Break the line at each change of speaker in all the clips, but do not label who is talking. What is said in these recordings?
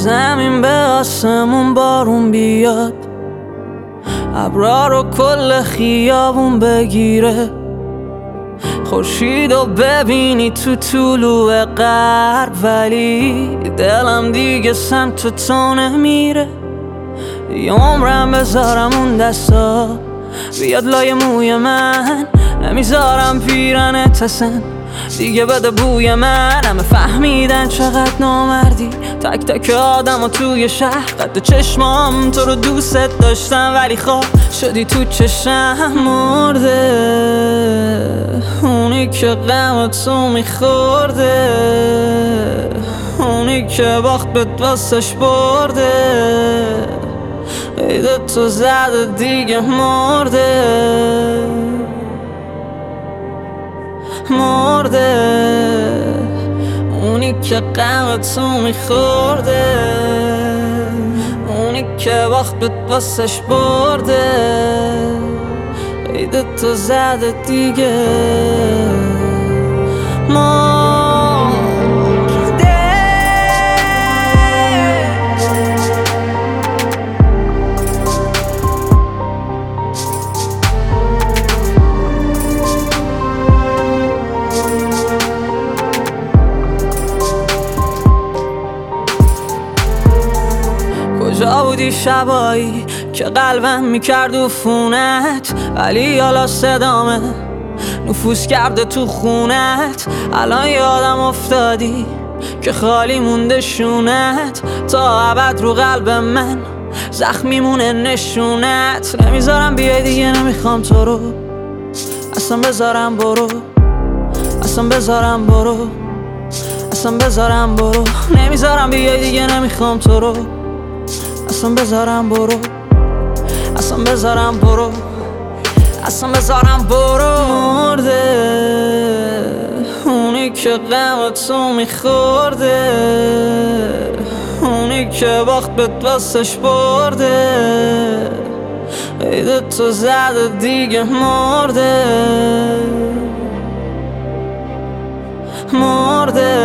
زمین به آسمون بارون بیاد، ابرا رو کل خیابون بگیره، خورشیدو ببینی تو طلوع غرب، ولی دلم دیگه سمت تو نمیره. یه عمرم بذارم اون دستا بیاد لای موی من، نمیذارم پیرنت اصلا دیگه بده بوی من. همه فهمیدن چقدر نامردی، تک تک آدم و توی شهر قد چشمام تو رو دوست داشتم، ولی خواب شدی تو چشم. مرده اونی که غم تو میخورده، اونی که باخت به واسش برده، ایده تو زده دیگه مرده، مرده اونی که غم تو میخورده، اونی که باخت به واسش برده، ایده تو زده دیگه کجا بودی شبایی که قلبم میکرد عفونت، ولی حالا صدامه نفوذ کرده تو خونت. الان یادم افتادی که خالی مونده شونت، تا ابد رو قلب من زخم میمونه نشونت. نمیذارم بیای دیگه، نمیخوام تو رو اصلا بذارم برو، اصلا بذارم برو، اصلا بذارم برو. نمیذارم بیای دیگه، نمیخوام تو رو اصلا بذارم برو، اصلا بذارم برو، اصلا بذارم برو. مرده اونی که غم تو میخورده، اونی که باخت به واسش برده، ایده تو زده دیگه مرده، مرده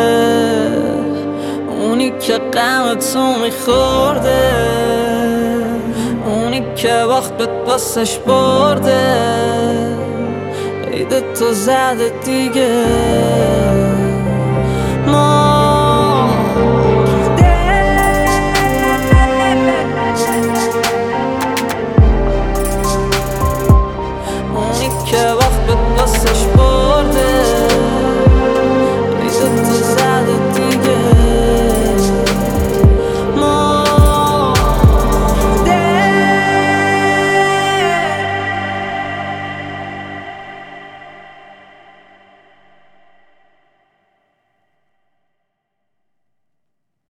اونی که غم تو میخورده، اونی که باخت به واسش برده، ایده تو زده دیگه.